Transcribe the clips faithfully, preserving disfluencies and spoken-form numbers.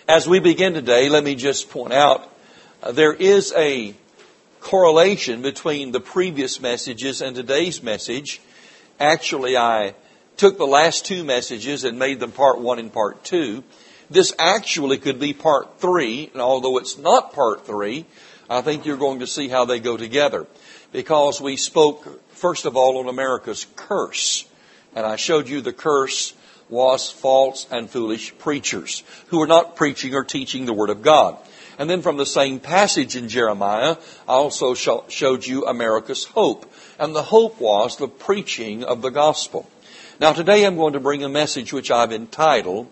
As we begin today, let me just point out uh, there is a correlation between the previous messages and today's message. Actually, I took the last two messages and made them part one and part two. This actually could be part three, and although it's not part three, I think you're going to see how they go together. Because we spoke, first of all, on America's curse. And I showed you the curse was false and foolish preachers who were not preaching or teaching the Word of God. And then from the same passage in Jeremiah, I also showed you America's hope. And the hope was the preaching of the gospel. Now today I'm going to bring a message which I've entitled,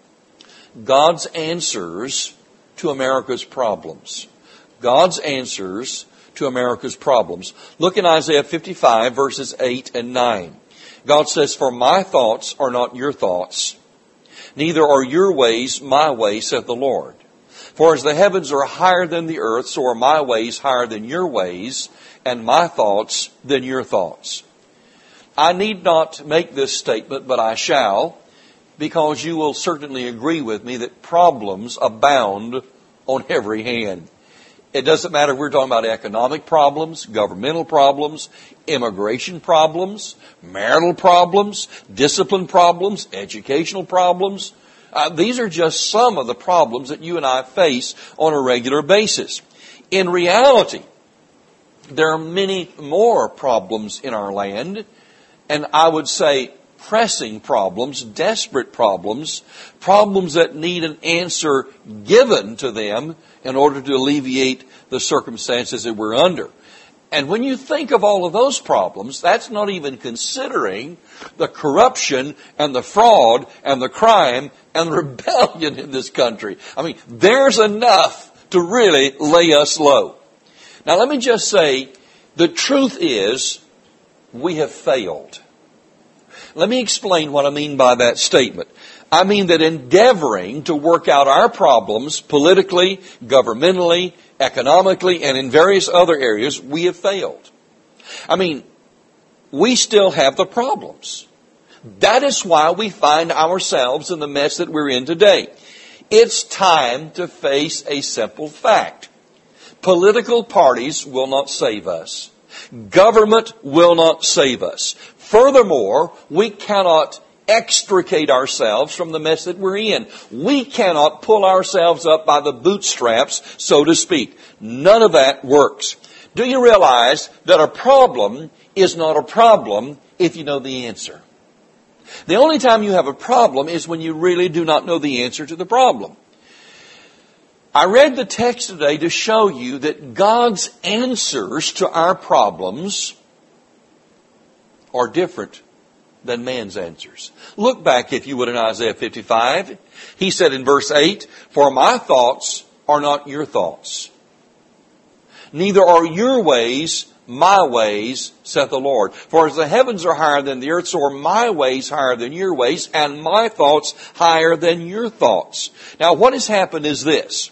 God's Answers to America's Problems. God's Answers to America's Problems. Look in Isaiah fifty-five, verses eight and nine. God says, "For my thoughts are not your thoughts, neither are your ways my ways, saith the Lord. For as the heavens are higher than the earth, so are my ways higher than your ways, and my thoughts than your thoughts." I need not make this statement, but I shall, because you will certainly agree with me that problems abound on every hand. It doesn't matter if we're talking about economic problems, governmental problems, immigration problems, marital problems, discipline problems, educational problems. Uh, these are just some of the problems that you and I face on a regular basis. In reality, there are many more problems in our land, and I would say pressing problems, desperate problems, problems that need an answer given to them in order to alleviate the circumstances that we're under. And when you think of all of those problems, that's not even considering the corruption and the fraud and the crime and the rebellion in this country. I mean, there's enough to really lay us low. Now let me just say, the truth is, we have failed. Let me explain what I mean by that statement. I mean that endeavoring to work out our problems politically, governmentally, economically, and in various other areas, we have failed. I mean, we still have the problems. That is why we find ourselves in the mess that we're in today. It's time to face a simple fact. Political parties will not save us. Government will not save us. Furthermore, we cannot extricate ourselves from the mess that we're in. We cannot pull ourselves up by the bootstraps, so to speak. None of that works. Do you realize that a problem is not a problem if you know the answer? The only time you have a problem is when you really do not know the answer to the problem. I read the text today to show you that God's answers to our problems are different than man's answers. Look back, if you would, in Isaiah fifty-five. He said in verse eight, "For my thoughts are not your thoughts, neither are your ways my ways, saith the Lord. For as the heavens are higher than the earth, so are my ways higher than your ways, and my thoughts higher than your thoughts." Now, what has happened is this.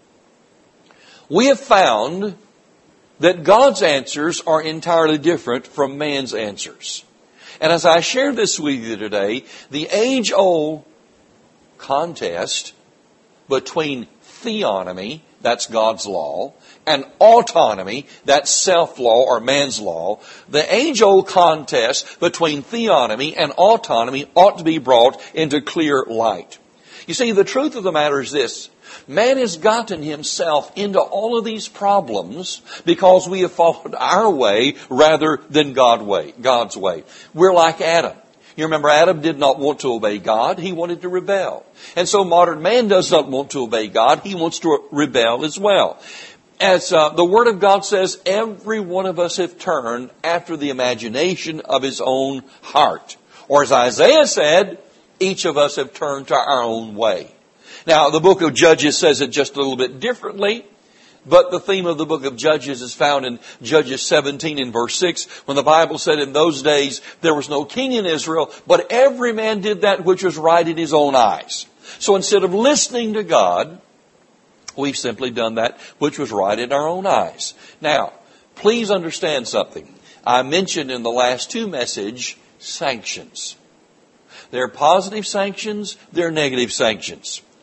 We have found that God's answers are entirely different from man's answers. And as I share this with you today, the age-old contest between theonomy, that's God's law, and autonomy, that's self-law or man's law, the age-old contest between theonomy and autonomy ought to be brought into clear light. You see, the truth of the matter is this. Man has gotten himself into all of these problems because we have followed our way rather than God way, God's way. We're like Adam. You remember Adam did not want to obey God. He wanted to rebel. And so modern man does not want to obey God. He wants to rebel as well. As uh, the Word of God says, every one of us have turned after the imagination of his own heart. Or as Isaiah said, each of us have turned to our own way. Now, the book of Judges says it just a little bit differently, but the theme of the book of Judges is found in Judges seventeen in verse six, when the Bible said in those days there was no king in Israel, but every man did that which was right in his own eyes. So instead of listening to God, we've simply done that which was right in our own eyes. Now, please understand something. I mentioned in the last two messages sanctions. There are positive sanctions, there are negative sanctions.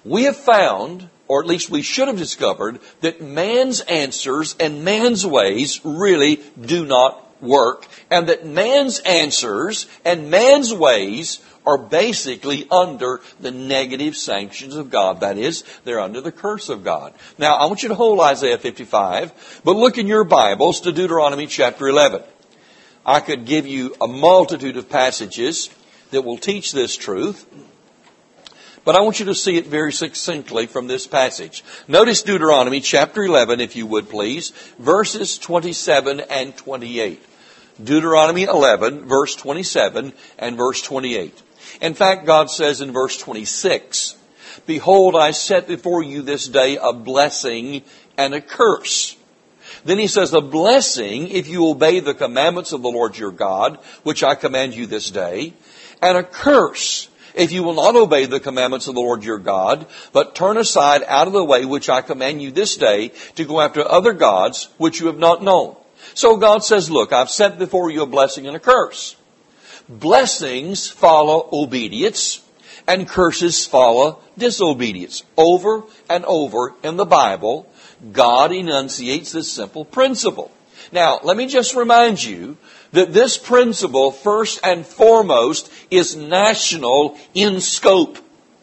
We have found, or at least we should have discovered, that man's answers and man's ways really do not work, and that man's answers and man's ways are basically under the negative sanctions of God. That is, they're under the curse of God. Now, I want you to hold Isaiah fifty-five, but look in your Bibles to Deuteronomy chapter eleven. I could give you a multitude of passages that will teach this truth, but I want you to see it very succinctly from this passage. Notice Deuteronomy chapter eleven, if you would please, verses twenty-seven and twenty-eight. Deuteronomy eleven, verse twenty-seven and verse twenty-eight. In fact, God says in verse twenty-six, "Behold, I set before you this day a blessing and a curse." Then he says, "A blessing if you obey the commandments of the Lord your God, which I command you this day, and a curse if you will not obey the commandments of the Lord your God, but turn aside out of the way which I command you this day to go after other gods which you have not known." So God says, look, I've set before you a blessing and a curse. Blessings follow obedience, and curses follow disobedience. Over and over in the Bible, God enunciates this simple principle. Now, let me just remind you that this principle, first and foremost, is national in scope.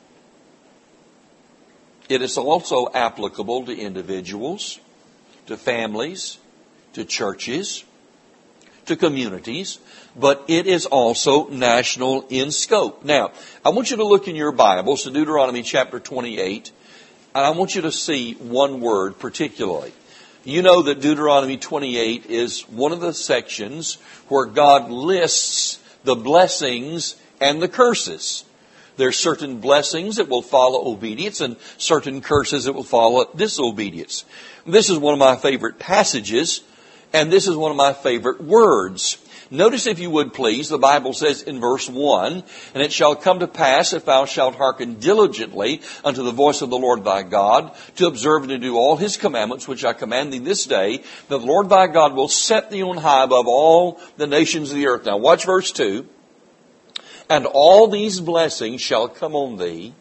It is also applicable to individuals, to families, to churches, to communities, but it is also national in scope. Now, I want you to look in your Bibles to Deuteronomy chapter twenty-eight, and I want you to see one word particularly. You know that Deuteronomy twenty-eight is one of the sections where God lists the blessings and the curses. There are certain blessings that will follow obedience and certain curses that will follow disobedience. This is one of my favorite passages, and this is one of my favorite words. Notice, if you would please, the Bible says in verse one, "And it shall come to pass, if thou shalt hearken diligently unto the voice of the Lord thy God, to observe and to do all his commandments, which I command thee this day, that the Lord thy God will set thee on high above all the nations of the earth." Now watch verse two. "And all these blessings shall come on thee,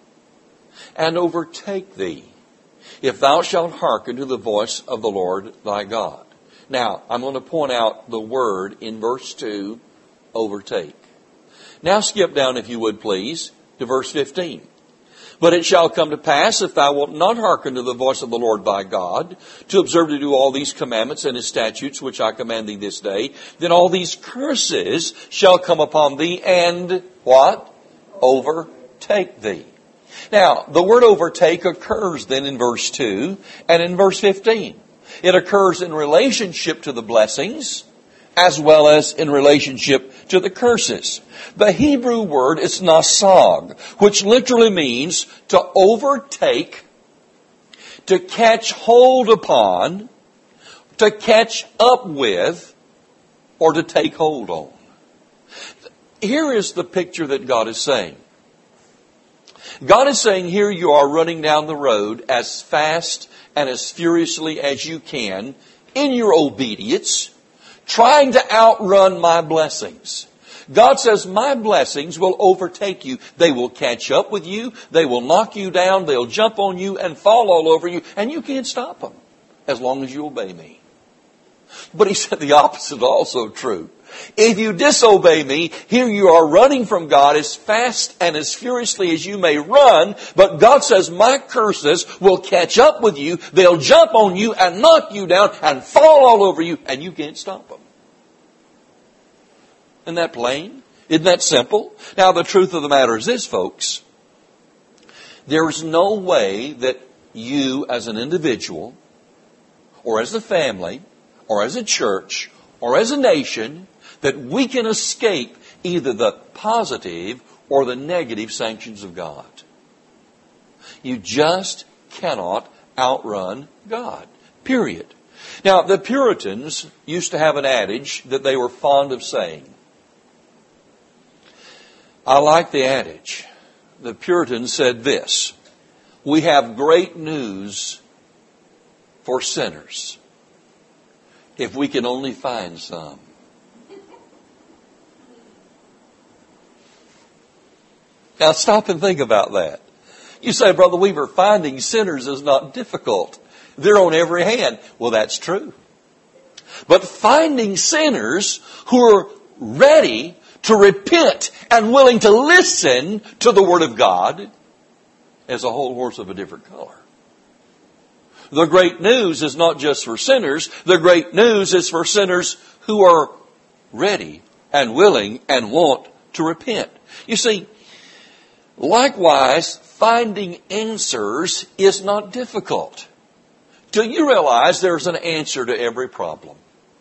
and overtake thee, if thou shalt hearken to the voice of the Lord thy God." Now, I'm going to point out the word in verse two, overtake. Now skip down, if you would please, to verse fifteen. "But it shall come to pass, if thou wilt not hearken to the voice of the Lord thy God, to observe to do all these commandments and his statutes, which I command thee this day, then all these curses shall come upon thee, and" what? "Overtake thee." Now, the word overtake occurs then in verse two and in verse fifteen. It occurs in relationship to the blessings as well as in relationship to the curses. The Hebrew word is nasag, which literally means to overtake, to catch hold upon, to catch up with, or to take hold on. Here is the picture that God is saying. God is saying, here you are running down the road as fast and as furiously as you can in your obedience, trying to outrun my blessings. God says, my blessings will overtake you. They will catch up with you. They will knock you down. They'll jump on you and fall all over you. And you can't stop them as long as you obey me. But he said the opposite is also true. If you disobey me, here you are running from God as fast and as furiously as you may run, but God says my curses will catch up with you, they'll jump on you and knock you down and fall all over you, and you can't stop them. Isn't that plain? Isn't that simple? Now, the truth of the matter is this, folks. There is no way that you as an individual, or as a family, or as a church, or as a nation, that we can escape either the positive or the negative sanctions of God. You just cannot outrun God. Period. Now, the Puritans used to have an adage that they were fond of saying. I like the adage. The Puritans said this: we have great news for sinners, if we can only find some. Now stop and think about that. You say, Brother Weaver, finding sinners is not difficult. They're on every hand. Well, that's true. But finding sinners who are ready to repent and willing to listen to the Word of God is a whole horse of a different color. The great news is not just for sinners. The great news is for sinners who are ready and willing and want to repent. You see, likewise, finding answers is not difficult. Do you realize there's an answer to every problem?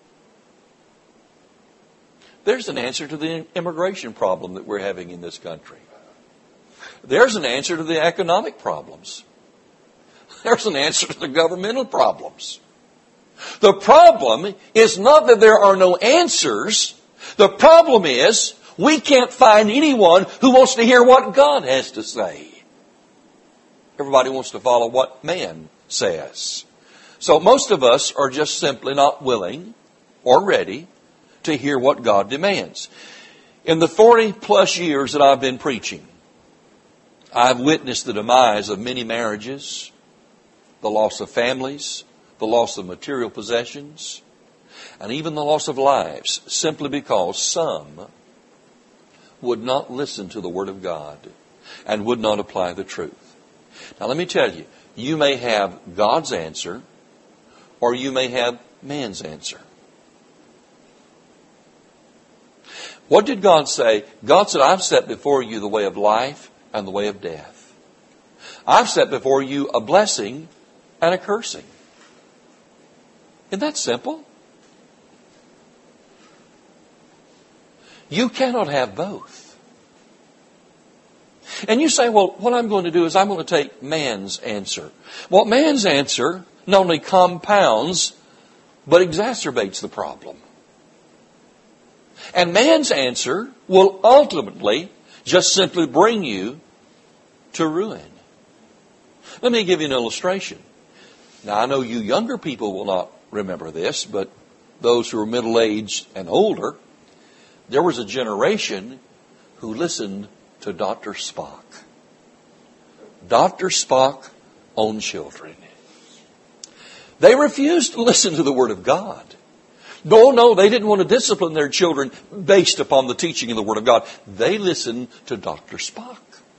There's an answer to the immigration problem that we're having in this country. There's an answer to the economic problems. There's an answer to the governmental problems. The problem is not that there are no answers. The problem is we can't find anyone who wants to hear what God has to say. Everybody wants to follow what man says. So most of us are just simply not willing or ready to hear what God demands. In the forty plus years that I've been preaching, I've witnessed the demise of many marriages, the loss of families, the loss of material possessions, and even the loss of lives, simply because some would not listen to the Word of God and would not apply the truth. Now let me tell you, you may have God's answer or you may have man's answer. What did God say? God said, I've set before you the way of life and the way of death. I've set before you a blessing and a cursing. Isn't that simple? You cannot have both. And you say, well, what I'm going to do is I'm going to take man's answer. Well, man's answer not only compounds, but exacerbates the problem. And man's answer will ultimately just simply bring you to ruin. Let me give you an illustration. Now, I know you younger people will not remember this, but those who are middle-aged and older, there was a generation who listened to Doctor Spock. Doctor Spock owned children. They refused to listen to the Word of God. No, no, they didn't want to discipline their children based upon the teaching of the Word of God. They listened to Doctor Spock.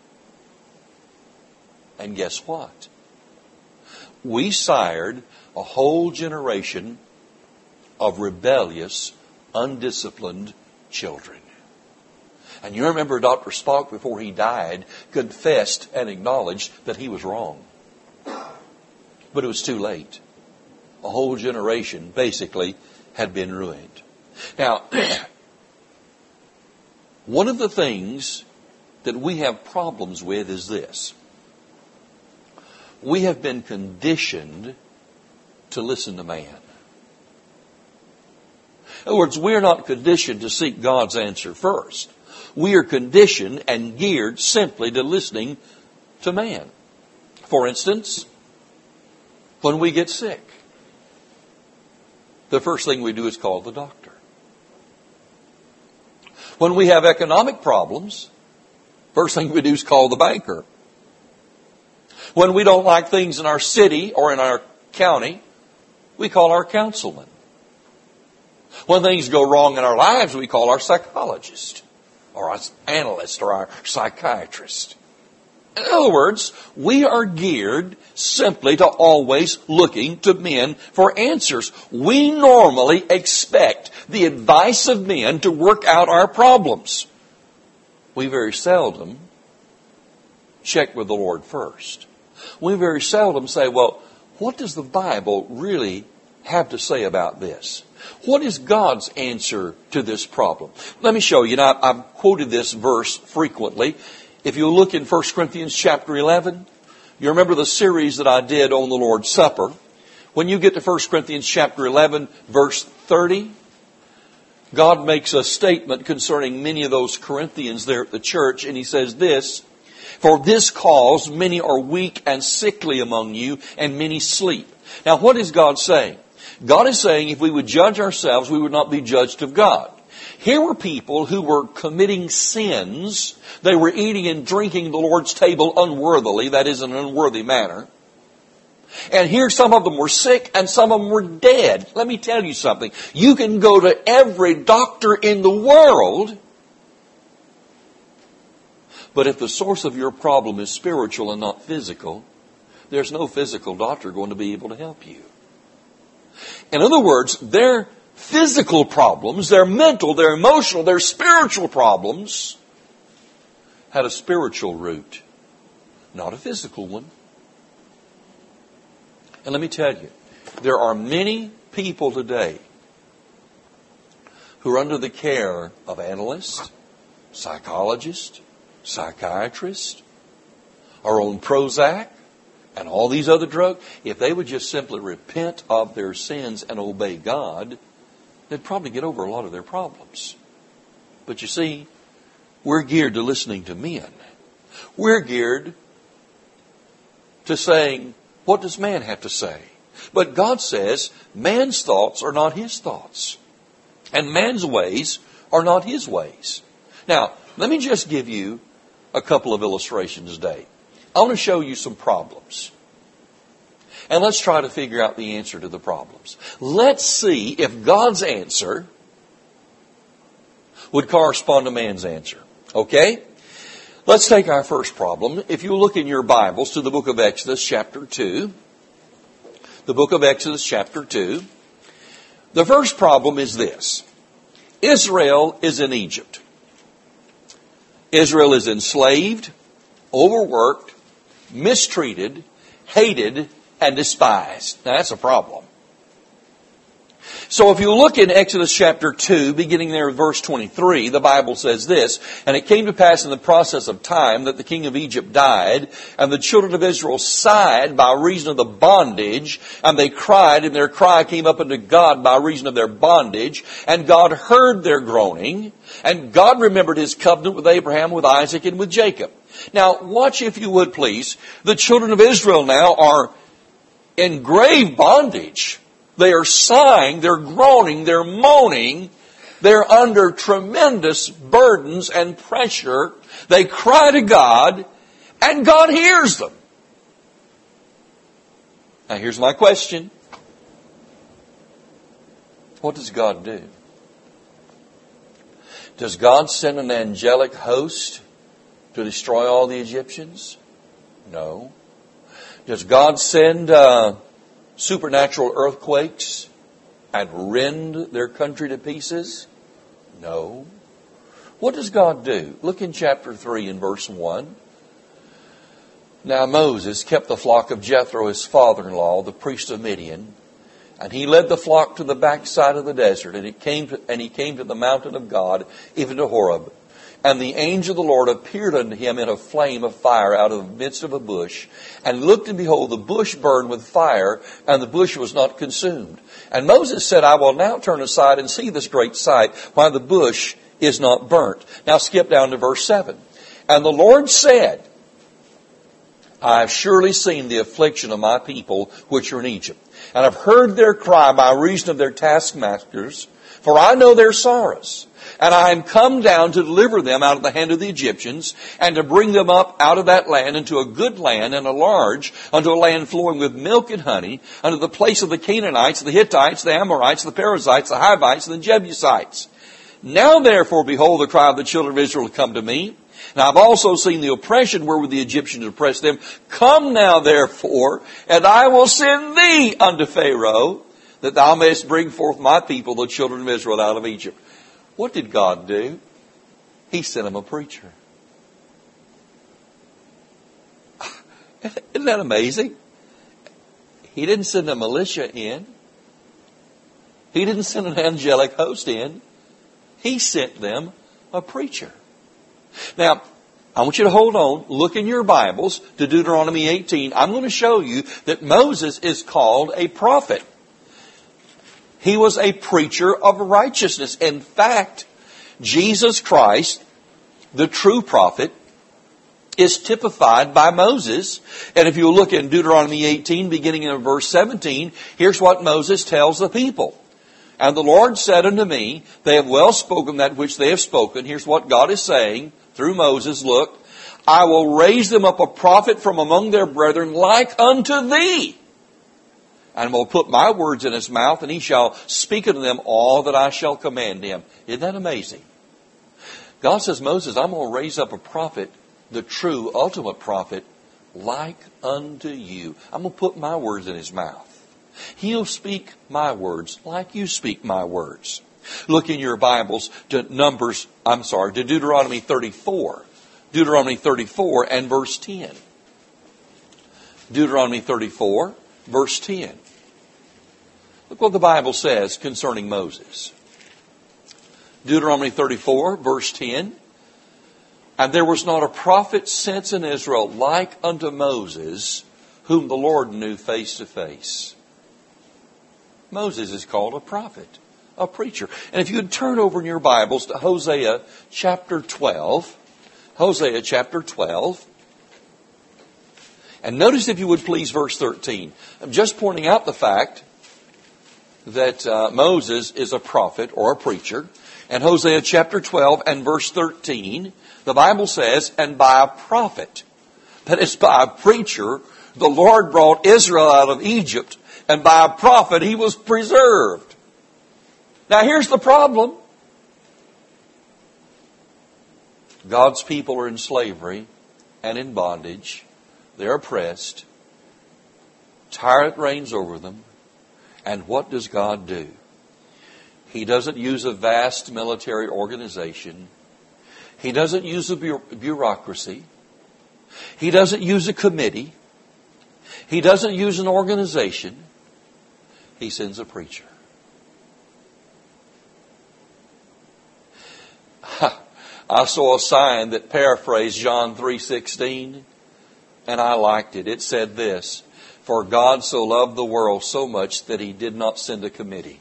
And guess what? We sired a whole generation of rebellious, undisciplined children. And you remember Doctor Spock, before he died, confessed and acknowledged that he was wrong. But it was too late. A whole generation basically had been ruined. Now, one of the things that we have problems with is this. We have been conditioned to listen to man. In other words, we're not conditioned to seek God's answer first. We are conditioned and geared simply to listening to man. For instance, when we get sick, the first thing we do is call the doctor. When we have economic problems, first thing we do is call the banker. When we don't like things in our city or in our county, we call our councilman. When things go wrong in our lives, we call our psychologist or our analyst or our psychiatrist. In other words, we are geared simply to always looking to men for answers. We normally expect the advice of men to work out our problems. We very seldom check with the Lord first. We very seldom say, well, what does the Bible really have to say about this? What is God's answer to this problem? Let me show you. Now, I've quoted this verse frequently. If you look in First Corinthians chapter eleven, you remember the series that I did on the Lord's Supper. When you get to First Corinthians chapter eleven, verse thirty, God makes a statement concerning many of those Corinthians there at the church, and he says this, "For this cause many are weak and sickly among you, and many sleep." Now, what is God saying? God is saying if we would judge ourselves, we would not be judged of God. Here were people who were committing sins. They were eating and drinking the Lord's table unworthily, that is, in an unworthy manner. And here some of them were sick and some of them were dead. Let me tell you something. You can go to every doctor in the world, but if the source of your problem is spiritual and not physical, there's no physical doctor going to be able to help you. In other words, their physical problems, their mental, their emotional, their spiritual problems had a spiritual root, not a physical one. And let me tell you, there are many people today who are under the care of analysts, psychologists, psychiatrists, are on Prozac, and all these other drugs. If they would just simply repent of their sins and obey God, they'd probably get over a lot of their problems. But you see, we're geared to listening to men. We're geared to saying, what does man have to say? But God says, man's thoughts are not his thoughts. And man's ways are not his ways. Now, let me just give you a couple of illustrations today. I want to show you some problems. And let's try to figure out the answer to the problems. Let's see if God's answer would correspond to man's answer. Okay? Let's take our first problem. If you look in your Bibles to the book of Exodus chapter two. The book of Exodus chapter two. The first problem is this. Israel is in Egypt. Israel is enslaved, overworked, mistreated, hated, and despised. Now that's a problem. So if you look in Exodus chapter two, beginning there at verse twenty-three, the Bible says this, and it came to pass in the process of time that the king of Egypt died, and the children of Israel sighed by reason of the bondage, and they cried, and their cry came up unto God by reason of their bondage, and God heard their groaning, and God remembered his covenant with Abraham, with Isaac, and with Jacob. Now watch, if you would please, the children of Israel now are in grave bondage. They are sighing, they're groaning, they're moaning. They're under tremendous burdens and pressure. They cry to God, and God hears them. Now here's my question. What does God do? Does God send an angelic host to destroy all the Egyptians? No. Does God send uh, supernatural earthquakes and rend their country to pieces? No. What does God do? Look in chapter three and verse one. Now Moses kept the flock of Jethro, his father-in-law, the priest of Midian, and he led the flock to the backside of the desert, and it came to, and he came to the mountain of God, even to Horeb. And the angel of the Lord appeared unto him in a flame of fire out of the midst of a bush. And looked, and behold, the bush burned with fire, and the bush was not consumed. And Moses said, I will now turn aside and see this great sight, why the bush is not burnt. Now skip down to verse seven. And the Lord said, I have surely seen the affliction of my people which are in Egypt, and have heard their cry by reason of their taskmasters, for I know their sorrows. And I am come down to deliver them out of the hand of the Egyptians, and to bring them up out of that land into a good land, and a large, unto a land flowing with milk and honey, unto the place of the Canaanites, the Hittites, the Amorites, the Perizzites, the Hivites, and the Jebusites. Now therefore, behold, the cry of the children of Israel come to me. And I've also seen the oppression wherewith the Egyptians oppressed them. Come now therefore, and I will send thee unto Pharaoh, that thou mayest bring forth my people, the children of Israel, out of Egypt. What did God do? He sent him a preacher. Isn't that amazing? He didn't send a militia in. He didn't send an angelic host in. He sent them a preacher. Now, I want you to hold on. Look in your Bibles to Deuteronomy eighteen. I'm going to show you that Moses is called a prophet. He was a preacher of righteousness. In fact, Jesus Christ, the true prophet, is typified by Moses. And if you look in Deuteronomy eighteen, beginning in verse seventeen, here's what Moses tells the people. And the Lord said unto me, they have well spoken that which they have spoken. Here's what God is saying through Moses. Look, I will raise them up a prophet from among their brethren like unto thee. And will put my words in his mouth, and he shall speak unto them all that I shall command him. Isn't that amazing? God says, Moses, I'm going to raise up a prophet, the true, ultimate prophet, like unto you. I'm going to put my words in his mouth. He'll speak my words like you speak my words. Look in your Bibles to Numbers, I'm sorry, to Deuteronomy thirty-four. Deuteronomy thirty-four and verse ten. Deuteronomy thirty-four, verse ten. Look what the Bible says concerning Moses. Deuteronomy thirty-four, verse ten. And there was not a prophet since in Israel like unto Moses, whom the Lord knew face to face. Moses is called a prophet, a preacher. And if you would turn over in your Bibles to Hosea chapter twelve. Hosea chapter twelve. And notice, if you would please, verse thirteen. I'm just pointing out the fact that uh, Moses is a prophet or a preacher. And Hosea chapter twelve and verse thirteen, the Bible says, and by a prophet, that is by a preacher, the Lord brought Israel out of Egypt, and by a prophet he was preserved. Now here's the problem. God's people are in slavery and in bondage. They're oppressed. Tyrant reigns over them. And what does God do? He doesn't use a vast military organization. He doesn't use a bureaucracy. He doesn't use a committee. He doesn't use an organization. He sends a preacher. I saw a sign that paraphrased John three sixteen, and I liked it. It said this, for God so loved the world so much that he did not send a committee.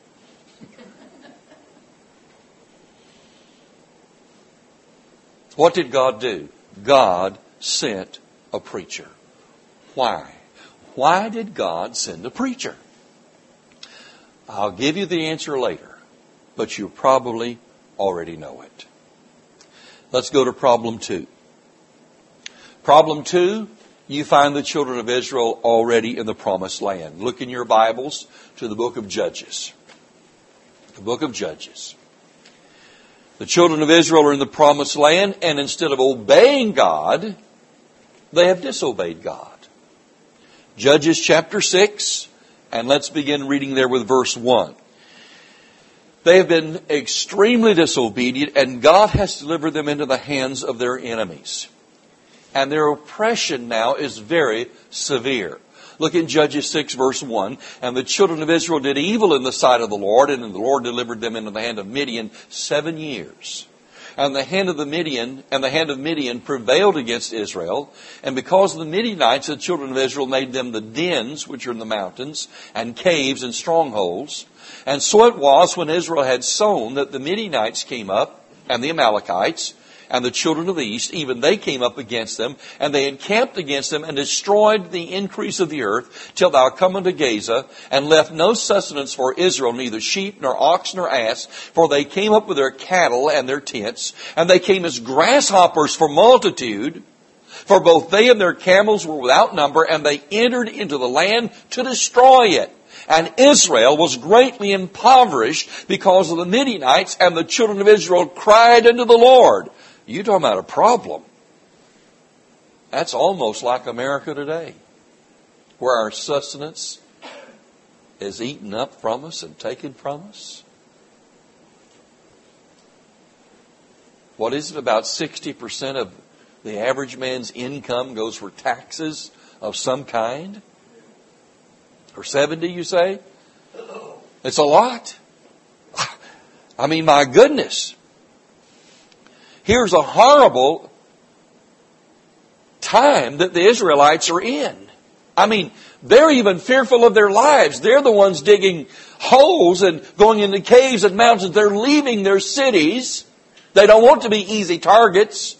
What did God do? God sent a preacher. Why? Why did God send a preacher? I'll give you the answer later, but you probably already know it. Let's go to problem two. Problem two, you find the children of Israel already in the promised land. Look in your Bibles to the book of Judges. The book of Judges. The children of Israel are in the promised land, and instead of obeying God, they have disobeyed God. Judges chapter six, and let's begin reading there with verse one. They have been extremely disobedient, and God has delivered them into the hands of their enemies. And their oppression now is very severe. Look in Judges six verse one. And the children of Israel did evil in the sight of the Lord, and the Lord delivered them into the hand of Midian seven years. And the hand of the Midian and the hand of Midian prevailed against Israel. And because of the Midianites, the children of Israel made them the dens, which are in the mountains, and caves and strongholds. And so it was when Israel had sown that the Midianites came up, and the Amalekites, and the children of the east, even they came up against them, and they encamped against them, and destroyed the increase of the earth, till thou come unto Gaza, and left no sustenance for Israel, neither sheep, nor ox, nor ass, for they came up with their cattle and their tents, and they came as grasshoppers for multitude, for both they and their camels were without number, and they entered into the land to destroy it. And Israel was greatly impoverished because of the Midianites, and the children of Israel cried unto the Lord. You talking about a problem. That's almost like America today, where our sustenance is eaten up from us and taken from us. What is it? About sixty percent of the average man's income goes for taxes of some kind? Or seventy, you say? It's a lot. I mean, my goodness. Here's a horrible time that the Israelites are in. I mean, they're even fearful of their lives. They're the ones digging holes and going into caves and mountains. They're leaving their cities. They don't want to be easy targets.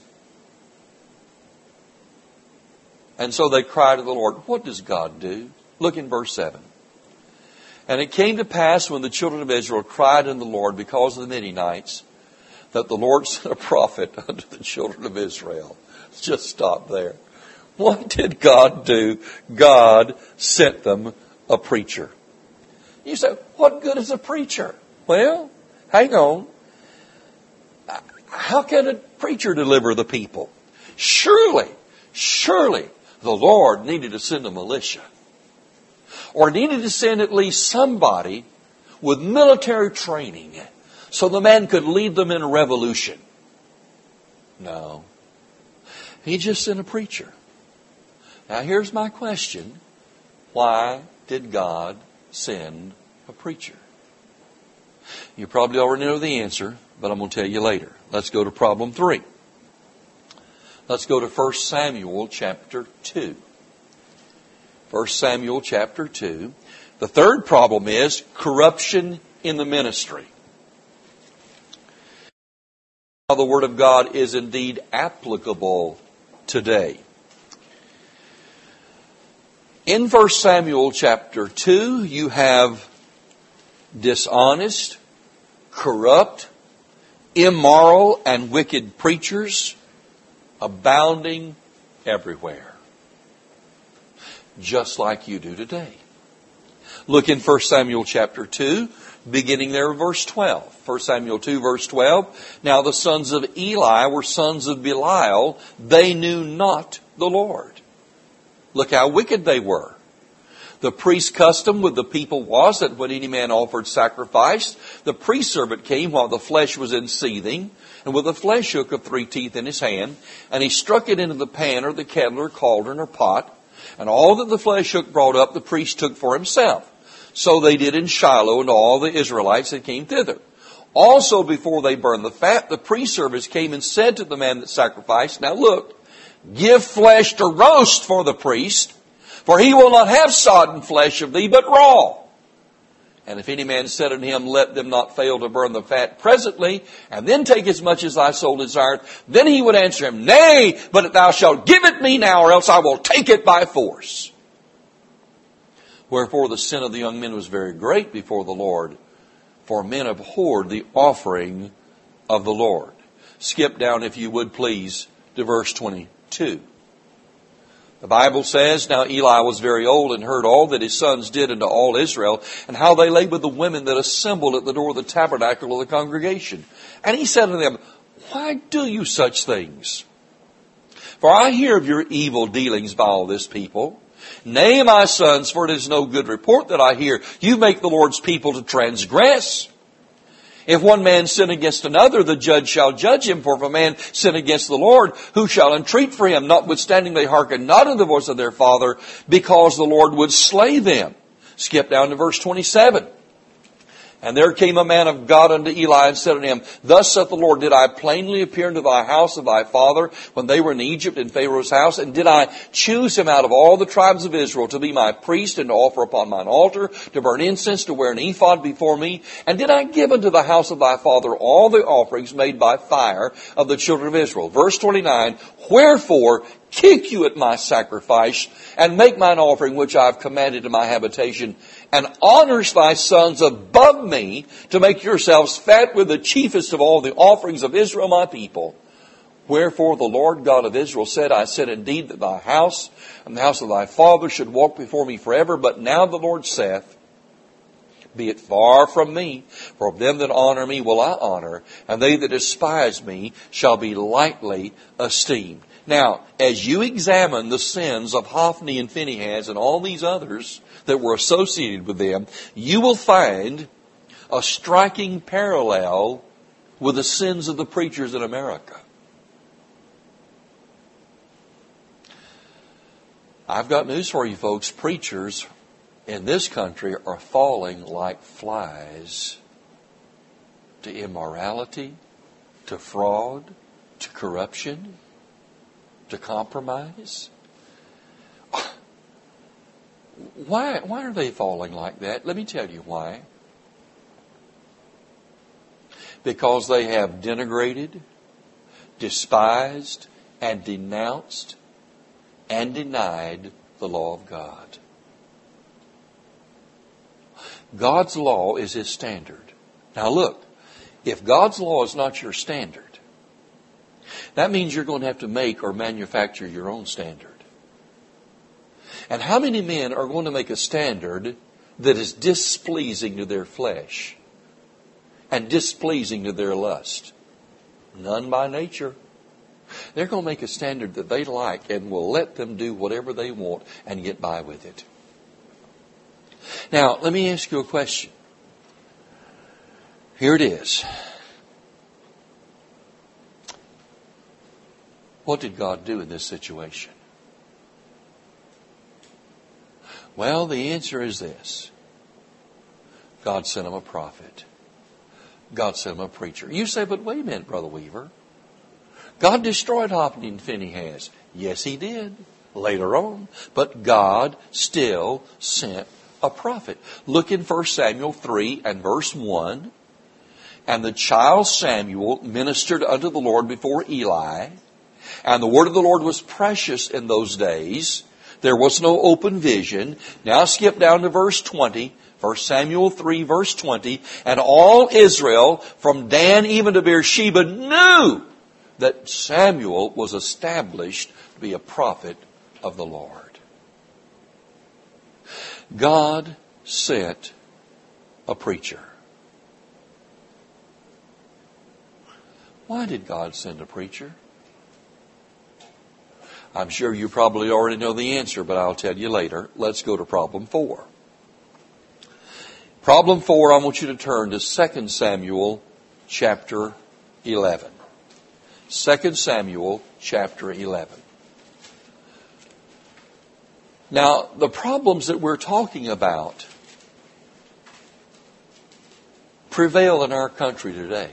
And so they cry to the Lord. What does God do? Look in verse seven. And it came to pass when the children of Israel cried unto the Lord because of the Midianites, that the Lord sent a prophet unto the children of Israel. Let's just stop there. What did God do? God sent them a preacher. You say, what good is a preacher? Well, hang on. How can a preacher deliver the people? Surely, surely the Lord needed to send a militia. Or needed to send at least somebody with military training so the man could lead them in a revolution. No. He just sent a preacher. Now here's my question. Why did God send a preacher? You probably already know the answer, but I'm going to tell you later. Let's go to problem three. Let's go to First Samuel chapter two. First Samuel chapter two. The third problem is corruption in the ministry. How the Word of God is indeed applicable today. In First Samuel chapter two, you have dishonest, corrupt, immoral, and wicked preachers abounding everywhere. Just like you do today. Look in First Samuel chapter two, beginning there in verse twelve. First Samuel two, verse twelve. Now the sons of Eli were sons of Belial. They knew not the Lord. Look how wicked they were. The priest's custom with the people was that when any man offered sacrifice, the priest servant came while the flesh was in seething, and with a flesh hook of three teeth in his hand, and he struck it into the pan or the kettle or cauldron or pot, and all that the flesh hook brought up, the priest took for himself. So they did in Shiloh and all the Israelites that came thither. Also before they burned the fat, the priest servants came and said to the man that sacrificed, now look, give flesh to roast for the priest, for he will not have sodden flesh of thee, but raw. And if any man said unto him, let them not fail to burn the fat presently, and then take as much as thy soul desireth, then he would answer him, nay, but thou shalt give it me now, or else I will take it by force. Wherefore the sin of the young men was very great before the Lord, for men abhorred the offering of the Lord. Skip down, if you would please, to verse twenty-two. The Bible says, now Eli was very old and heard all that his sons did unto all Israel, and how they lay with the women that assembled at the door of the tabernacle of the congregation. And he said unto them, why do you such things? For I hear of your evil dealings by all this people. Nay, my sons, for it is no good report that I hear. You make the Lord's people to transgress. If one man sin against another, the judge shall judge him. For if a man sin against the Lord, who shall entreat for him? Notwithstanding they hearken not unto the voice of their father, because the Lord would slay them. Skip down to verse twenty-seven. And there came a man of God unto Eli and said unto him, thus saith the Lord, did I plainly appear unto thy house of thy father when they were in Egypt in Pharaoh's house? And did I choose him out of all the tribes of Israel to be my priest and to offer upon mine altar, to burn incense, to wear an ephod before me? And did I give unto the house of thy father all the offerings made by fire of the children of Israel? Verse twenty-nine, wherefore kick you at my sacrifice, and make mine offering which I have commanded in my habitation, and honors thy sons above me, to make yourselves fat with the chiefest of all the offerings of Israel my people. Wherefore the Lord God of Israel said, I said indeed that thy house and the house of thy father should walk before me forever, but now the Lord saith, be it far from me, for of them that honor me will I honor, and they that despise me shall be lightly esteemed. Now, as you examine the sins of Hophni and Phinehas and all these others that were associated with them, you will find a striking parallel with the sins of the preachers in America. I've got news for you folks. Preachers in this country are falling like flies to immorality, to fraud, to corruption, to compromise. Why, why are they falling like that? Let me tell you why. Because they have denigrated, despised, and denounced and denied the law of God. God's law is His standard. Now look, if God's law is not your standard, that means you're going to have to make or manufacture your own standard. And how many men are going to make a standard that is displeasing to their flesh and displeasing to their lust? None by nature. They're going to make a standard that they like and will let them do whatever they want and get by with it. Now, let me ask you a question. Here it is. What did God do in this situation? Well, the answer is this. God sent him a prophet. God sent him a preacher. You say, but wait a minute, Brother Weaver. God destroyed Hophni and Phinehas. Yes, He did. Later on. But God still sent a prophet. Look in First Samuel three and verse one. And the child Samuel ministered unto the Lord before Eli. And the word of the Lord was precious in those days. There was no open vision. Now skip down to verse twenty. First Samuel three, verse twenty. And all Israel, from Dan even to Beersheba, knew that Samuel was established to be a prophet of the Lord. God sent a preacher. Why did God send a preacher? I'm sure you probably already know the answer, but I'll tell you later. Let's go to problem four. Problem four, I want you to turn to Second Samuel chapter eleven. Second Samuel chapter eleven. Now, the problems that we're talking about prevail in our country today.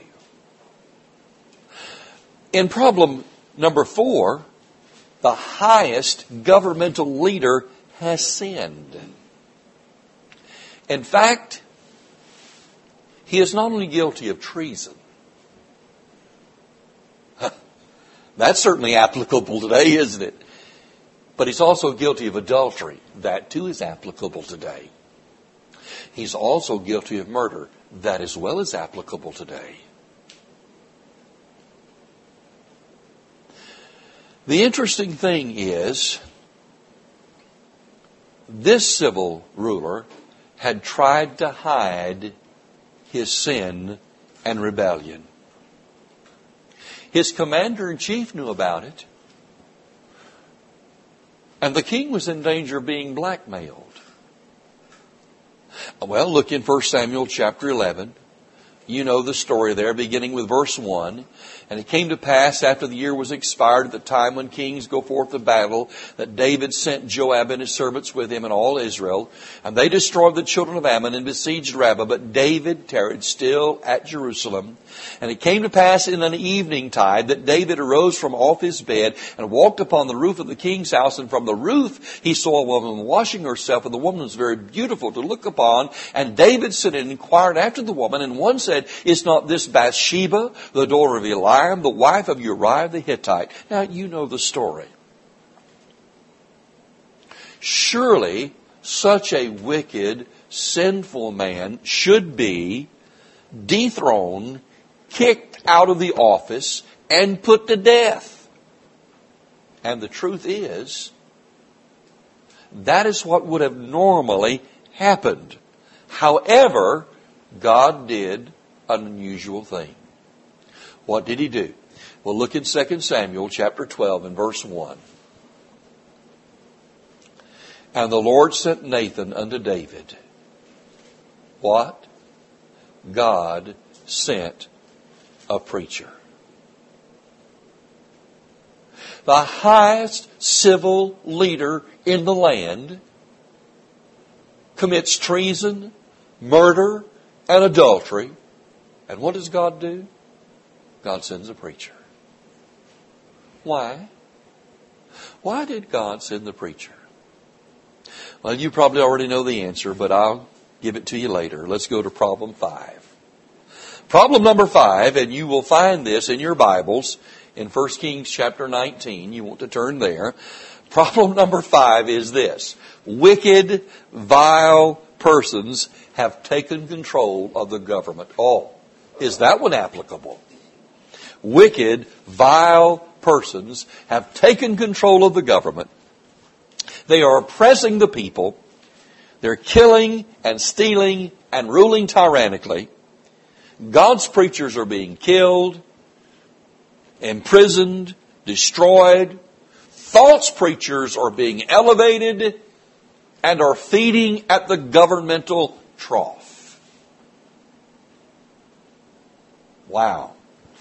In problem number four, the highest governmental leader has sinned. In fact, he is not only guilty of treason. That's certainly applicable today, isn't it? But he's also guilty of adultery. That too is applicable today. He's also guilty of murder. That as well is applicable today. The interesting thing is, this civil ruler had tried to hide his sin and rebellion. His commander-in-chief knew about it. And the king was in danger of being blackmailed. Well, look in First Samuel chapter eleven. You know the story there, beginning with verse one. And it came to pass after the year was expired, at the time when kings go forth to battle, that David sent Joab and his servants with him and all Israel. And they destroyed the children of Ammon and besieged Rabbah. But David tarried still at Jerusalem. And it came to pass in an evening tide that David arose from off his bed and walked upon the roof of the king's house. And from the roof he saw a woman washing herself. And the woman was very beautiful to look upon. And David sent and inquired after the woman. And one said, is not this Bathsheba, the daughter of Eliam, the wife of Uriah the Hittite? Now, you know the story. Surely, such a wicked, sinful man should be dethroned, kicked out of the office, and put to death. And the truth is, that is what would have normally happened. However, God did an unusual thing. What did He do? Well, look in Second Samuel chapter twelve and verse one. And the Lord sent Nathan unto David. What? God sent a preacher. The highest civil leader in the land commits treason, murder, and adultery. And what does God do? God sends a preacher. Why? Why did God send the preacher? Well, you probably already know the answer, but I'll give it to you later. Let's go to problem five. Problem number five, and you will find this in your Bibles in First Kings chapter nineteen. You want to turn there. Problem number five is this. Wicked, vile persons have taken control of the government. Oh, is that one applicable? Wicked, vile persons have taken control of the government. They are oppressing the people. They're killing and stealing and ruling tyrannically. God's preachers are being killed, imprisoned, destroyed. False preachers are being elevated and are feeding at the governmental trough. Wow.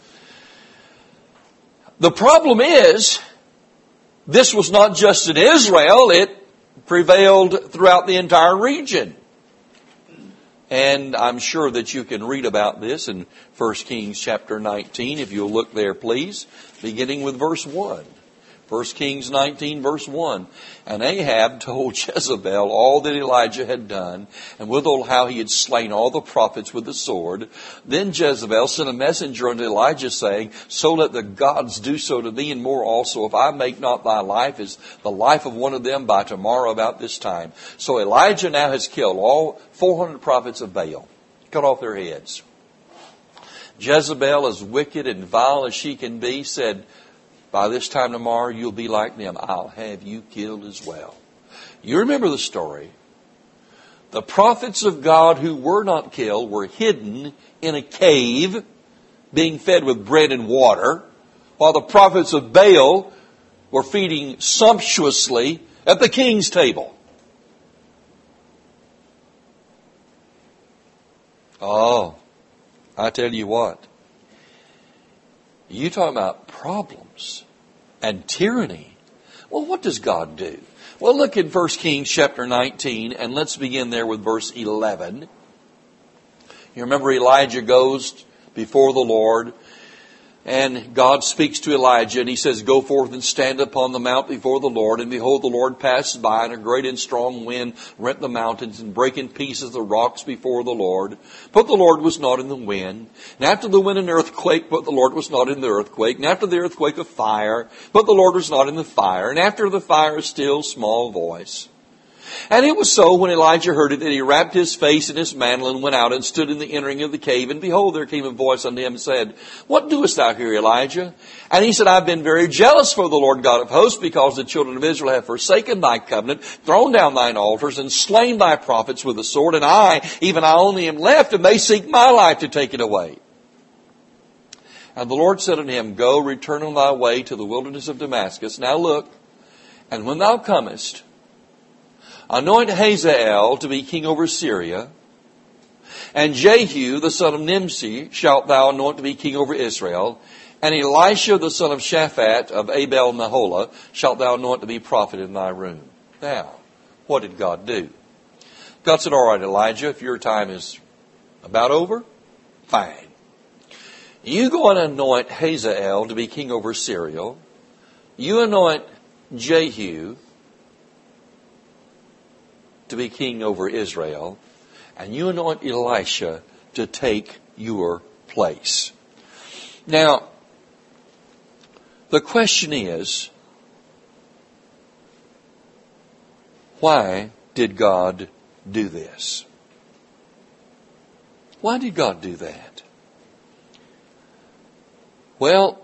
The problem is, this was not just in Israel, it prevailed throughout the entire region. And I'm sure that you can read about this in First Kings chapter nineteen, if you'll look there, please, beginning with verse one. First Kings nineteen, verse one. And Ahab told Jezebel all that Elijah had done, and withal how he had slain all the prophets with the sword. Then Jezebel sent a messenger unto Elijah, saying, So let the gods do so to thee, and more also, if I make not thy life as the life of one of them by tomorrow about this time. So Elijah now has killed all four hundred prophets of Baal, cut off their heads. Jezebel, as wicked and vile as she can be, said, By this time tomorrow, you'll be like them. I'll have you killed as well. You remember the story. The prophets of God who were not killed were hidden in a cave, being fed with bread and water, while the prophets of Baal were feeding sumptuously at the king's table. Oh, I tell you what. You talking about problems and tyranny. Well, what does God do? Well, look in First Kings chapter nineteen, and let's begin there with verse eleven. You remember Elijah goes before the Lord, and God speaks to Elijah, and he says, Go forth and stand upon the mount before the Lord. And behold, the Lord passes by, and a great and strong wind rent the mountains, and brake in pieces the rocks before the Lord. But the Lord was not in the wind. And after the wind an earthquake, but the Lord was not in the earthquake. And after the earthquake a fire, but the Lord was not in the fire. And after the fire a still small voice. And it was so, when Elijah heard it, that he wrapped his face in his mantle and went out and stood in the entering of the cave. And behold, there came a voice unto him and said, What doest thou here, Elijah? And he said, I've been very jealous for the Lord God of hosts, because the children of Israel have forsaken thy covenant, thrown down thine altars, and slain thy prophets with the sword. And I, even I only am left, and they seek my life to take it away. And the Lord said unto him, Go, return on thy way to the wilderness of Damascus. Now look, and when thou comest, anoint Hazael to be king over Syria, and Jehu the son of Nimshi shalt thou anoint to be king over Israel, and Elisha the son of Shaphat of Abel Meholah shalt thou anoint to be prophet in thy room. Now, what did God do? God said, All right, Elijah, if your time is about over, fine. You go and anoint Hazael to be king over Syria. You anoint Jehu to be king over Israel, and you anoint Elisha to take your place. Now, the question is, why did God do this? Why did God do that? Well,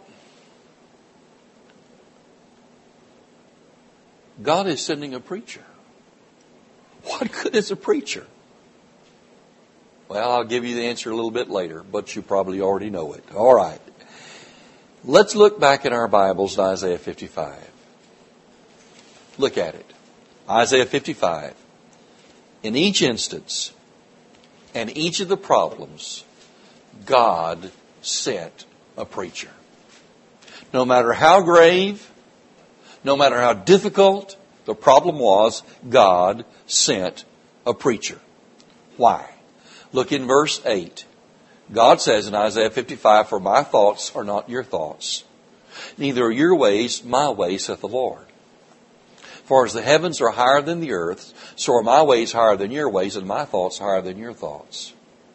God is sending a preacher. What good is a preacher? Well, I'll give you the answer a little bit later, but you probably already know it. All right. Let's look back in our Bibles at Isaiah fifty-five. Look at it. Isaiah fifty-five. In each instance and each of the problems, God sent a preacher. No matter how grave, no matter how difficult the problem was, God sent a preacher. Why? Look in verse eight. God says in Isaiah fifty-five, For my thoughts are not your thoughts, neither are your ways my ways, saith the Lord. For as the heavens are higher than the earth, so are my ways higher than your ways, and my thoughts higher than your thoughts.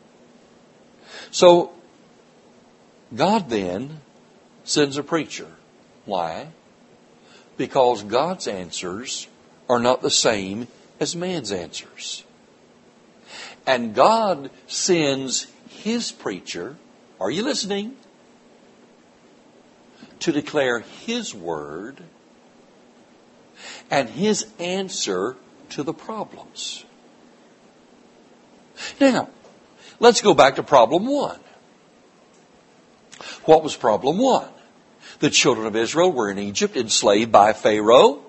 So, God then sends a preacher. Why? Because God's answers are not the same as man's answers. And God sends His preacher, are you listening? To declare His word and His answer to the problems. Now, let's go back to problem one. What was problem one? The children of Israel were in Egypt, enslaved by Pharaoh.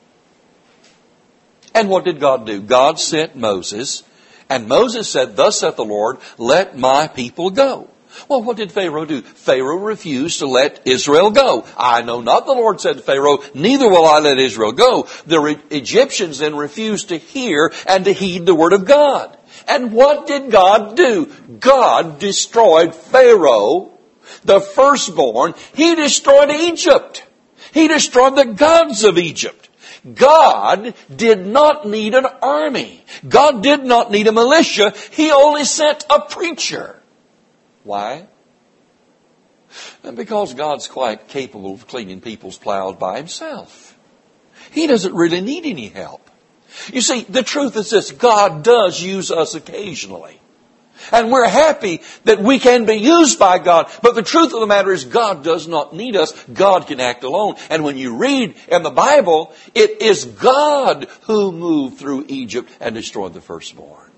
And what did God do? God sent Moses, and Moses said, "Thus saith the Lord, let my people go." Well, what did Pharaoh do? Pharaoh refused to let Israel go. "I know not," the Lord said to Pharaoh, "neither will I let Israel go." The Egyptians then refused to hear and to heed the word of God. And what did God do? God destroyed Pharaoh, the firstborn. He destroyed Egypt. He destroyed the gods of Egypt. God did not need an army. God did not need a militia. He only sent a preacher. Why? Because God's quite capable of cleaning people's plows by Himself. He doesn't really need any help. You see, the truth is this: God does use us occasionally. And we're happy that we can be used by God. But the truth of the matter is God does not need us. God can act alone. And when you read in the Bible, it is God who moved through Egypt and destroyed the firstborn.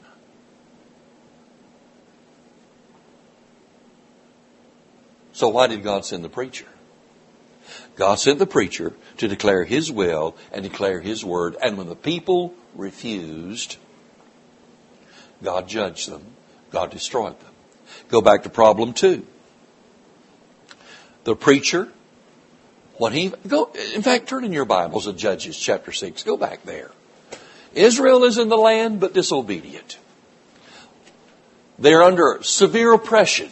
So why did God send the preacher? God sent the preacher to declare His will and declare His word. And when the people refused, God judged them. God destroyed them. Go back to problem two. The preacher, when he, go, in fact, turn in your Bibles to Judges chapter six. Go back there. Israel is in the land, but disobedient. They're under severe oppression.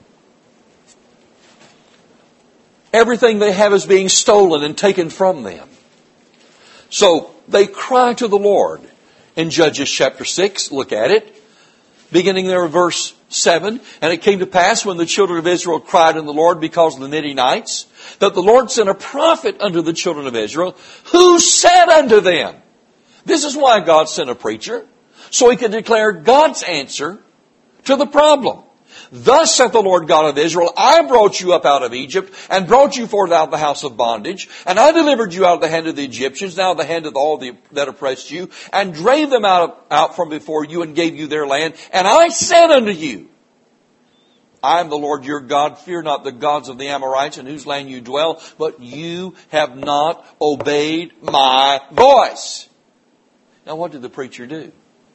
Everything they have is being stolen and taken from them. So they cry to the Lord. In Judges chapter six, look at it. Beginning there in verse seven. "And it came to pass when the children of Israel cried unto the Lord because of the Midianites, that the Lord sent a prophet unto the children of Israel, who said unto them," this is why God sent a preacher, so He could declare God's answer to the problem. "Thus saith the Lord God of Israel, I brought you up out of Egypt, and brought you forth out of the house of bondage, and I delivered you out of the hand of the Egyptians, and out of the hand of all the, that oppressed you, and drave them out, of, out from before you, and gave you their land. And I said unto you, I am the Lord your God, fear not the gods of the Amorites, in whose land you dwell, but you have not obeyed my voice." Now what did the preacher do?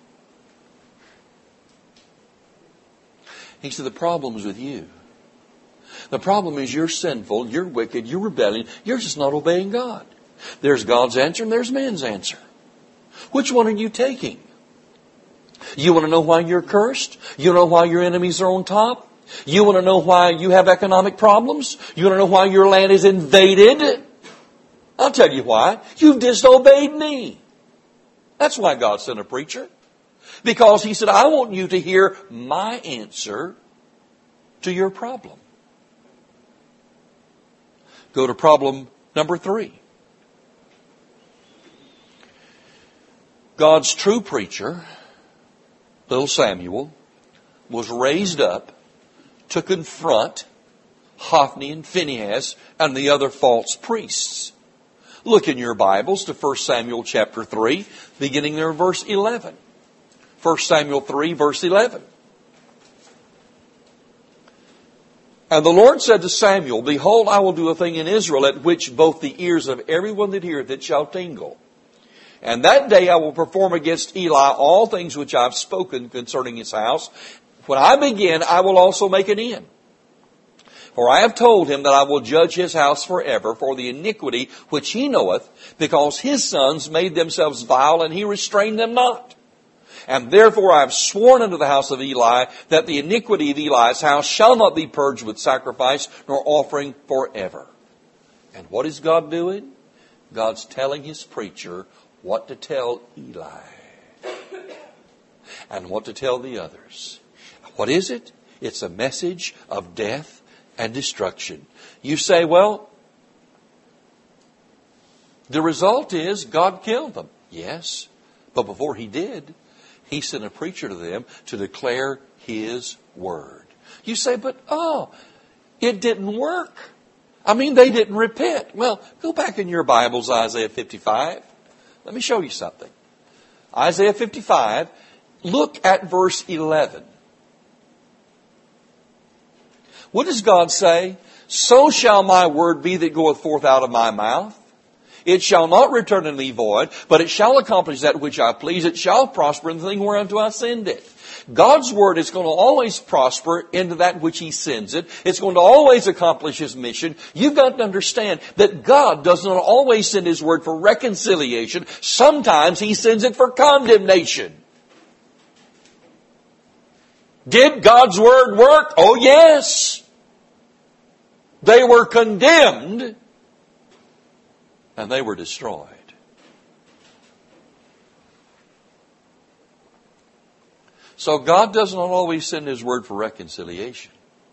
He said, the problem is with you. The problem is you're sinful, you're wicked, you're rebellion, you're just not obeying God. There's God's answer and there's man's answer. Which one are you taking? You want to know why you're cursed? You want to know why your enemies are on top? You want to know why you have economic problems? You want to know why your land is invaded? I'll tell you why. You've disobeyed me. That's why God sent a preacher. Because He said, I want you to hear my answer to your problem. Go to problem number three. God's true preacher, little Samuel, was raised up to confront Hophni and Phinehas and the other false priests. Look in your Bibles to First Samuel chapter three, beginning there in verse eleven. First Samuel three, verse eleven. "And the Lord said to Samuel, Behold, I will do a thing in Israel at which both the ears of everyone that heareth it shall tingle. And that day I will perform against Eli all things which I have spoken concerning his house. When I begin, I will also make an end. For I have told him that I will judge his house forever for the iniquity which he knoweth, because his sons made themselves vile, and he restrained them not. And therefore I have sworn unto the house of Eli that the iniquity of Eli's house shall not be purged with sacrifice nor offering forever." And what is God doing? God's telling His preacher what to tell Eli and what to tell the others. What is it? It's a message of death and destruction. You say, well, the result is God killed them. Yes, but before He did, He sent a preacher to them to declare His word. You say, but oh, it didn't work. I mean, they didn't repent. Well, go back in your Bibles, Isaiah fifty-five. Let me show you something. Isaiah fifty-five, look at verse eleven. What does God say? So shall my word be that goeth forth out of my mouth. It shall not return unto me void, but it shall accomplish that which I please. It shall prosper in the thing whereunto I send it. God's word is going to always prosper into that which He sends it. It's going to always accomplish His mission. You've got to understand that God does not always send His word for reconciliation. Sometimes He sends it for condemnation. Did God's word work? Oh, yes. They were condemned and they were destroyed. So God does not always send His word for reconciliation.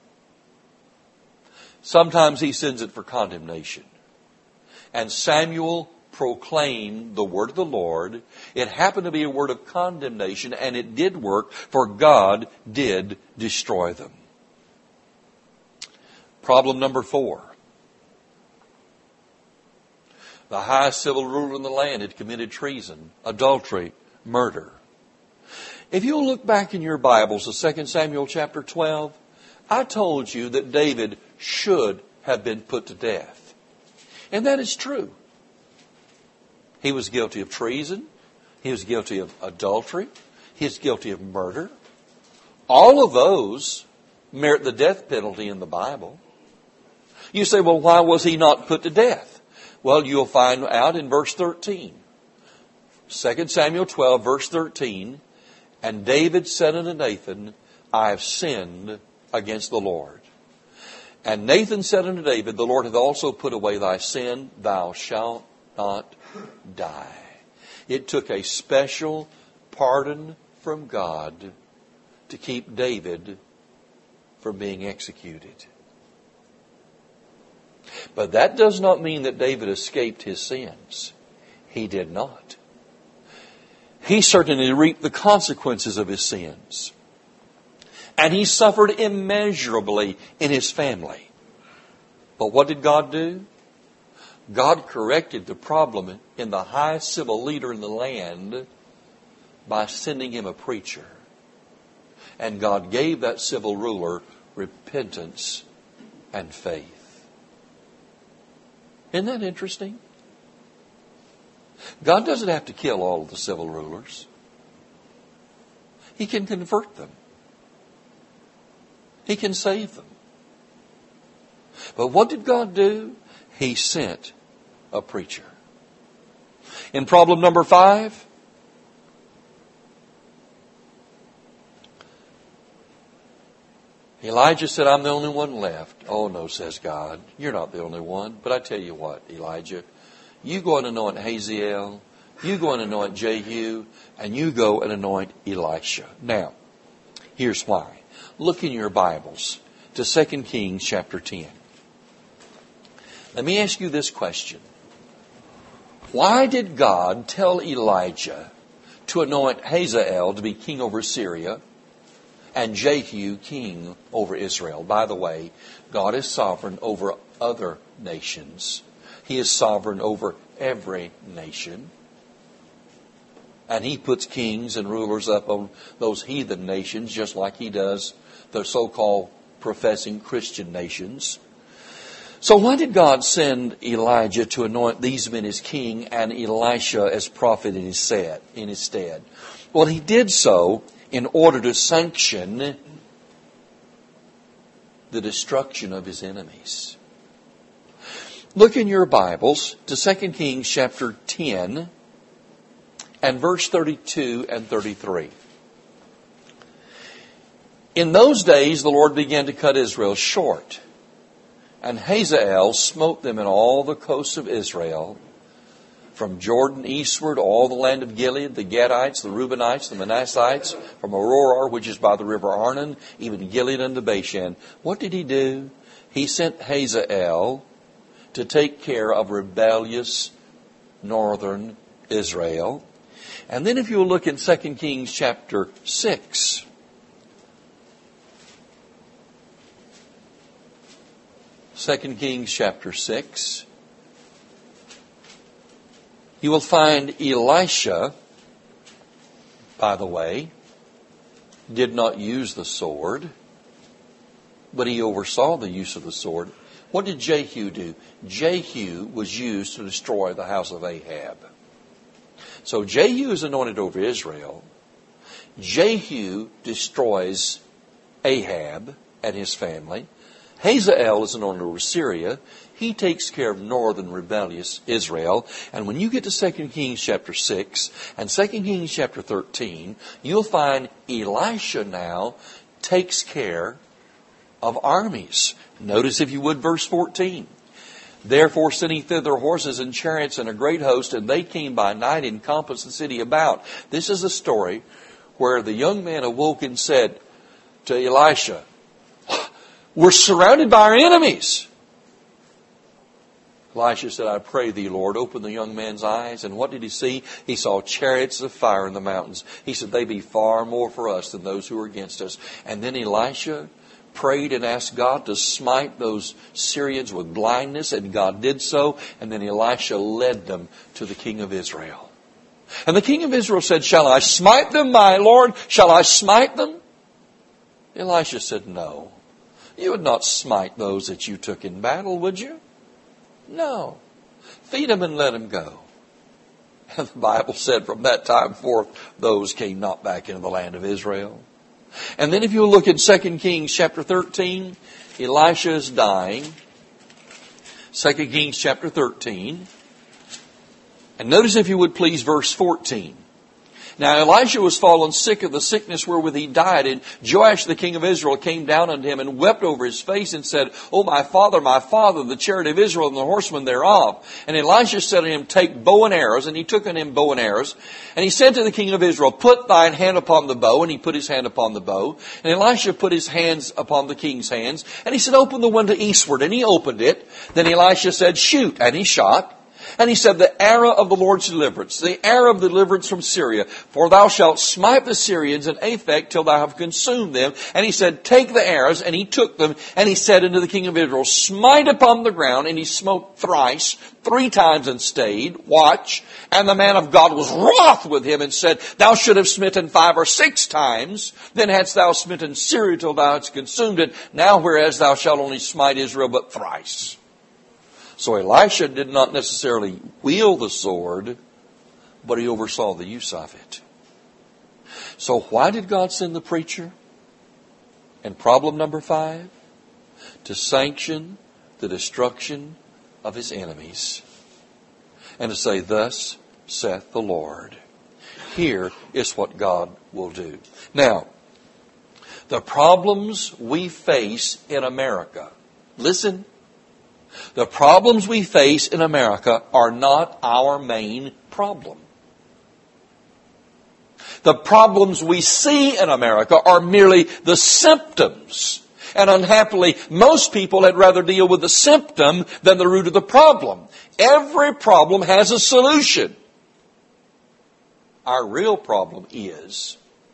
Sometimes He sends it for condemnation. And Samuel proclaimed the word of the Lord. It happened to be a word of condemnation, and it did work, for God did destroy them. Problem number four. The highest civil ruler in the land had committed treason, adultery, murder. If you'll look back in your Bibles to Second Samuel chapter twelve, I told you that David should have been put to death. And that is true. He was guilty of treason. He was guilty of adultery. He was guilty of murder. All of those merit the death penalty in the Bible. You say, well, why was he not put to death? Well, you'll find out in verse thirteen. Second Samuel twelve, verse thirteen. And David said unto Nathan, I have sinned against the Lord. And Nathan said unto David, the Lord hath also put away thy sin. Thou shalt not die. It took a special pardon from God to keep David from being executed. But that does not mean that David escaped his sins. He did not. He certainly reaped the consequences of his sins. And he suffered immeasurably in his family. But what did God do? God corrected the problem in the highest civil leader in the land by sending him a preacher. And God gave that civil ruler repentance and faith. Isn't that interesting? God doesn't have to kill all of the civil rulers. He can convert them. He can save them. But what did God do? He sent a preacher. In problem number five, Elijah said, I'm the only one left. Oh no, says God. You're not the only one. But I tell you what, Elijah, you go and anoint Hazael, you go and anoint Jehu, and you go and anoint Elisha. Now, here's why. Look in your Bibles to Second Kings chapter ten. Let me ask you this question. Why did God tell Elijah to anoint Hazael to be king over Syria and Jehu king over Israel? By the way, God is sovereign over other nations. He is sovereign over every nation. And He puts kings and rulers up on those heathen nations just like He does the so-called professing Christian nations. So why did God send Elijah to anoint these men as king and Elisha as prophet in his stead? In his stead? Well, He did so in order to sanction the destruction of His enemies. Look in your Bibles to Second Kings chapter ten and verse thirty-two and thirty-three. In those days the Lord began to cut Israel short, and Hazael smote them in all the coasts of Israel, from Jordan eastward, all the land of Gilead, the Gadites, the Reubenites, the Manassites, from Aroer, which is by the river Arnon, even Gilead unto Bashan. What did he do? He sent Hazael to take care of rebellious northern Israel. And then if you'll look in Second Kings chapter six. Second Kings chapter six. You will find Elisha, by the way, did not use the sword, but he oversaw the use of the sword. What did Jehu do? Jehu was used to destroy the house of Ahab. So Jehu is anointed over Israel. Jehu destroys Ahab and his family. Hazael is anointed over Syria. He takes care of northern rebellious Israel. And when you get to Second Kings chapter six and Second Kings chapter thirteen, you'll find Elisha now takes care of armies. Notice, if you would, verse fourteen. Therefore sending thither horses and chariots and a great host, and they came by night and encompassed the city about. This is a story where the young man awoke and said to Elisha, we're surrounded by our enemies. Elisha said, I pray thee, Lord, open the young man's eyes. And what did he see? He saw chariots of fire in the mountains. He said, they be far more for us than those who are against us. And then Elisha prayed and asked God to smite those Syrians with blindness, and God did so. And then Elisha led them to the king of Israel. And the king of Israel said, shall I smite them, my Lord? Shall I smite them? Elisha said, no. You would not smite those that you took in battle, would you? No. Feed them and let them go. And the Bible said from that time forth, those came not back into the land of Israel. And then if you look in Second Kings chapter thirteen, Elisha is dying. Second Kings chapter thirteen. And notice, if you would please, verse fourteen. Now Elisha was fallen sick of the sickness wherewith he died, and Joash the king of Israel came down unto him and wept over his face and said, O my father, my father, the chariot of Israel and the horsemen thereof. And Elisha said to him, take bow and arrows. And he took unto him bow and arrows. And he said to the king of Israel, put thine hand upon the bow. And he put his hand upon the bow. And Elisha put his hands upon the king's hands. And he said, open the window eastward. And he opened it. Then Elisha said, shoot. And he shot. And he said, the arrow of the Lord's deliverance, the arrow of deliverance from Syria, for thou shalt smite the Syrians in Aphek till thou have consumed them. And he said, take the arrows. And he took them. And he said unto the king of Israel, smite upon the ground. And he smote thrice, three times, and stayed. Watch. And the man of God was wroth with him and said, thou should have smitten five or six times. Then hadst thou smitten Syria till thou hadst consumed it. Now whereas thou shalt only smite Israel but thrice. So Elisha did not necessarily wield the sword, but he oversaw the use of it. So why did God send the preacher? And problem number five, to sanction the destruction of his enemies. And to say, thus saith the Lord. Here is what God will do. Now, the problems we face in America, listen, the problems we face in America are not our main problem. The problems we see in America are merely the symptoms. And unhappily, most people had rather deal with the symptom than the root of the problem. Every problem has a solution. Our real problem is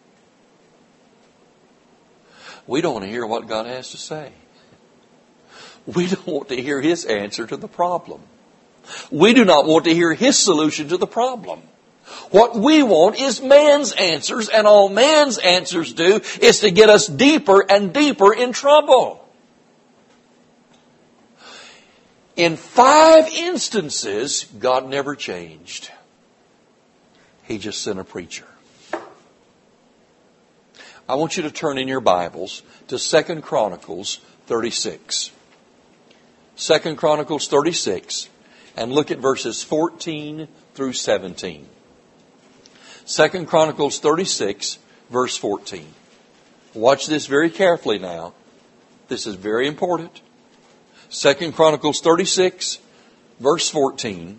we don't want to hear what God has to say. We don't want to hear His answer to the problem. We do not want to hear His solution to the problem. What we want is man's answers, and all man's answers do is to get us deeper and deeper in trouble. In five instances, God never changed. He just sent a preacher. I want you to turn in your Bibles to Second Chronicles thirty-six. Second Chronicles thirty-six, and look at verses fourteen through seventeen. Second Chronicles thirty-six, verse fourteen. Watch this very carefully now. This is very important. Second Chronicles thirty-six, verse fourteen.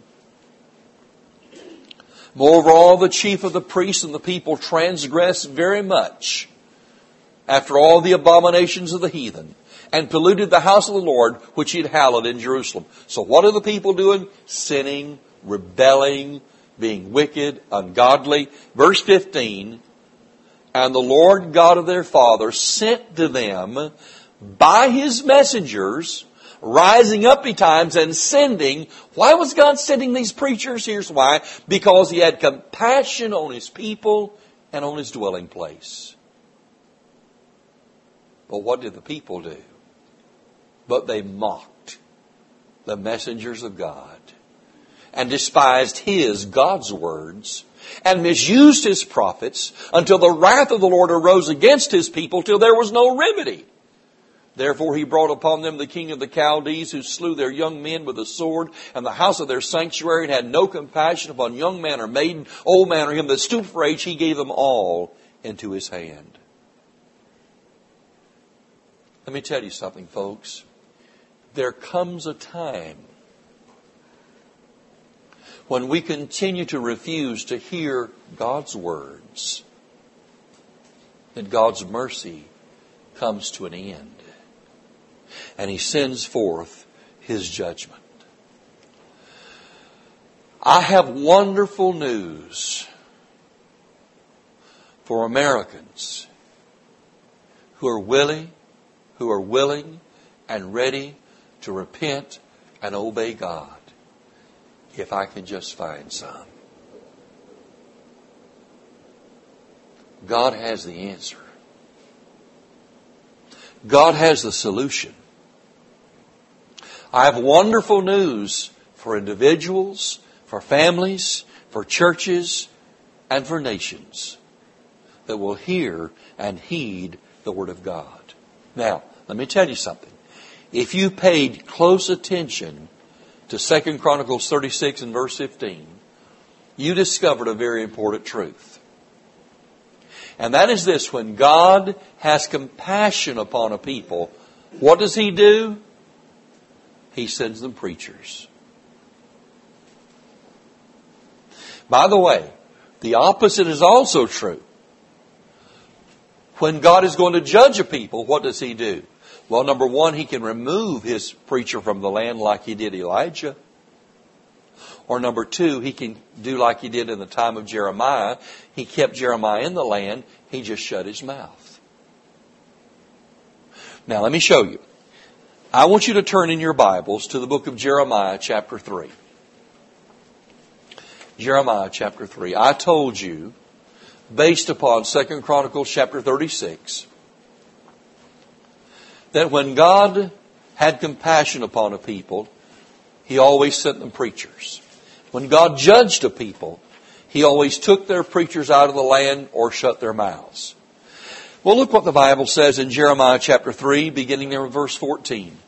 Moreover, all the chief of the priests and the people transgressed very much after all the abominations of the heathen, and polluted the house of the Lord, which He had hallowed in Jerusalem. So what are the people doing? Sinning, rebelling, being wicked, ungodly. Verse fifteen, and the Lord God of their father sent to them by His messengers, rising up betimes and sending. Why was God sending these preachers? Here's why. Because He had compassion on His people and on His dwelling place. But what did the people do? But they mocked the messengers of God and despised His, God's words, and misused His prophets until the wrath of the Lord arose against His people till there was no remedy. Therefore He brought upon them the king of the Chaldees, who slew their young men with a sword, and the house of their sanctuary, and had no compassion upon young man or maiden, old man or him that stooped for age. He gave them all into his hand. Let me tell you something, folks. There comes a time when we continue to refuse to hear God's words, that God's mercy comes to an end. And He sends forth His judgment. I have wonderful news for Americans who are willing, who are willing and ready to repent and obey God, if I can just find some. God has the answer. God has the solution. I have wonderful news for individuals, for families, for churches, and for nations that will hear and heed the Word of God. Now, let me tell you something. If you paid close attention to Second Chronicles thirty-six and verse fifteen, you discovered a very important truth. And that is this: when God has compassion upon a people, what does He do? He sends them preachers. By the way, the opposite is also true. When God is going to judge a people, what does He do? Well, number one, He can remove His preacher from the land like He did Elijah. Or number two, He can do like He did in the time of Jeremiah. He kept Jeremiah in the land. He just shut his mouth. Now, let me show you. I want you to turn in your Bibles to the book of Jeremiah chapter three. Jeremiah chapter three. I told you, based upon Second Chronicles chapter thirty-six, that when God had compassion upon a people, He always sent them preachers. When God judged a people, He always took their preachers out of the land or shut their mouths. Well, look what the Bible says in Jeremiah chapter three, beginning there in verse fourteen.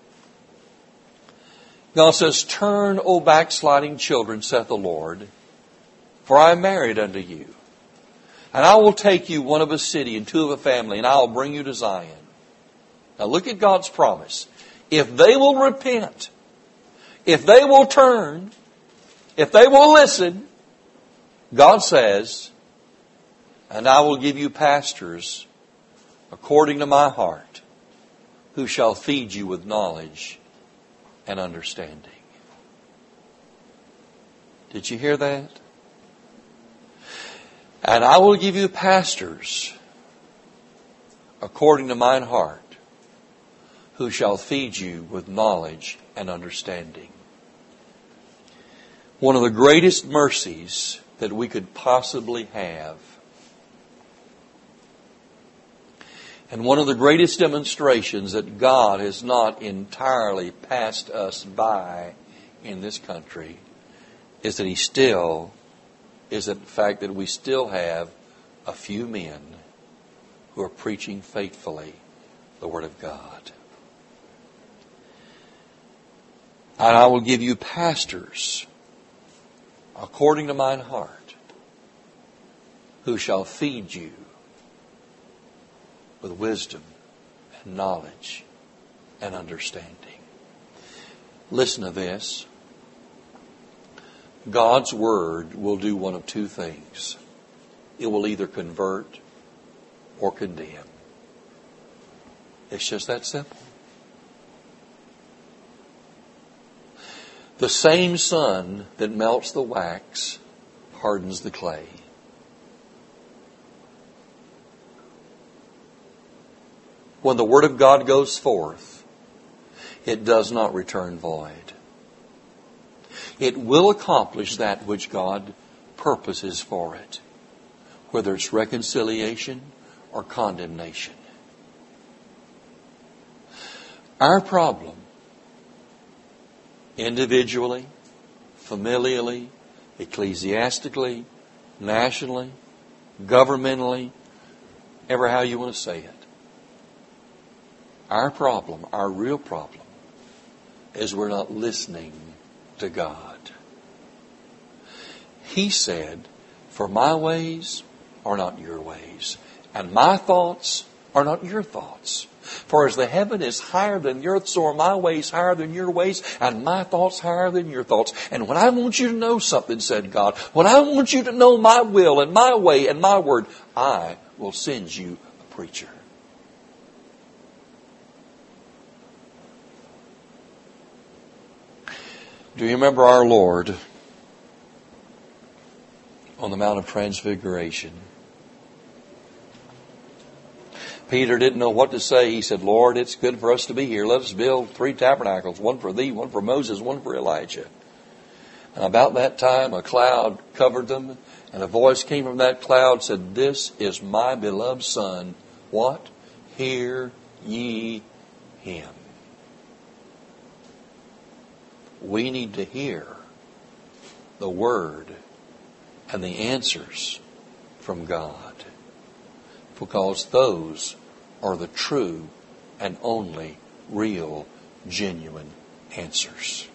God says, "Turn, O backsliding children, saith the Lord, for I am married unto you. And I will take you one of a city and two of a family, and I will bring you to Zion." Now look at God's promise. If they will repent, if they will turn, if they will listen, God says, "And I will give you pastors according to my heart, who shall feed you with knowledge and understanding." Did you hear that? "And I will give you pastors according to mine heart, who shall feed you with knowledge and understanding." One of the greatest mercies that we could possibly have, and one of the greatest demonstrations that God has not entirely passed us by in this country, is that He still, is the fact that we still have a few men who are preaching faithfully the Word of God. "And I will give you pastors according to mine heart, who shall feed you with wisdom and knowledge and understanding." Listen to this. God's Word will do one of two things. It will either convert or condemn. It's just that simple. The same sun that melts the wax hardens the clay. When the Word of God goes forth, it does not return void. It will accomplish that which God purposes for it, whether it's reconciliation or condemnation. Our problem, individually, familially, ecclesiastically, nationally, governmentally, ever how you want to say it, our problem, our real problem, is we're not listening to God. He said, for my ways are not your ways, and my thoughts are not your thoughts. For as the heaven is higher than the earth, so are my ways higher than your ways, and my thoughts higher than your thoughts. And when I want you to know something, said God, when I want you to know my will and my way and my word, I will send you a preacher. Do you remember our Lord on the Mount of Transfiguration? Peter didn't know what to say. He said, Lord, it's good for us to be here. Let us build three tabernacles, one for thee, one for Moses, one for Elijah. And about that time, a cloud covered them, and a voice came from that cloud, said, this is my beloved Son. What? Hear ye him. We need to hear the Word and the answers from God, because those are the true and only real, genuine answers.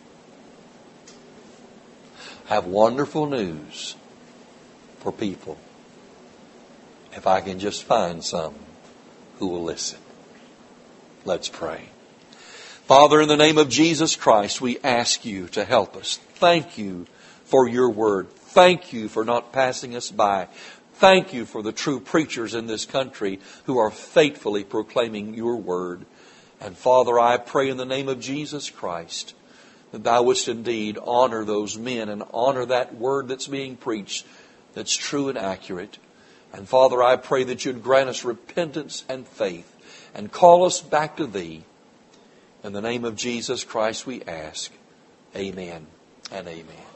I have wonderful news for people, if I can just find some who will listen. Let's pray. Father, in the name of Jesus Christ, we ask you to help us. Thank you for your word. Thank you for not passing us by. Thank you for the true preachers in this country who are faithfully proclaiming your word. And Father, I pray in the name of Jesus Christ that thou wouldst indeed honor those men and honor that word that's being preached that's true and accurate. And Father, I pray that you'd grant us repentance and faith and call us back to thee. In the name of Jesus Christ we ask. Amen and amen.